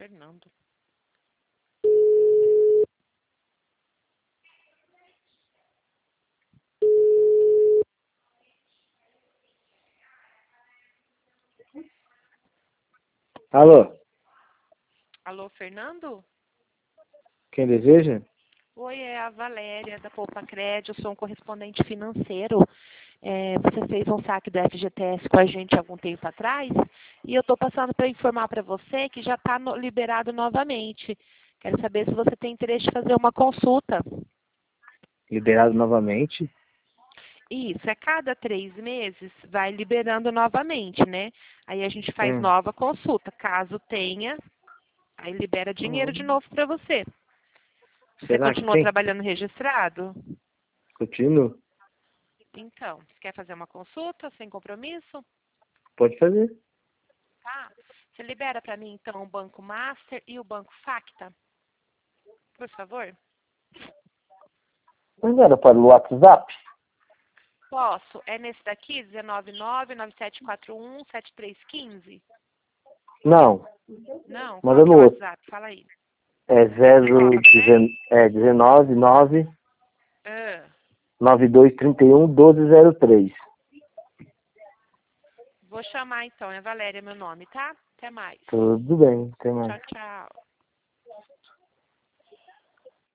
Fernando. Alô, Alô, Fernando? quem deseja? Oi, é a Valéria da Poupa Crédito, eu sou um correspondente financeiro. Você fez um saque do FGTS com a gente há algum tempo atrás e eu estou passando para informar para você que já está liberado novamente. Quero saber se você tem interesse de fazer uma consulta. Liberado novamente? Isso, a cada 3 meses vai liberando novamente, né? Aí a gente faz Hum. nova consulta. Caso tenha, aí libera dinheiro de novo para você. Você Será que continua tem? trabalhando registrado? Continuo? Então, você quer fazer uma consulta sem compromisso? Pode fazer. Tá. Você libera para mim, então, o Banco Master e o Banco Facta, por favor? Não era para o WhatsApp? Posso. É nesse daqui, 19997417315? Não, Não? Qual manda que é no o outro. WhatsApp? Fala aí. É Qual, para ver? 19 9 Ah, 9231 1203. vou chamar, então. É Valéria meu nome, tá? Até mais. Tudo bem, até mais. Tchau, tchau.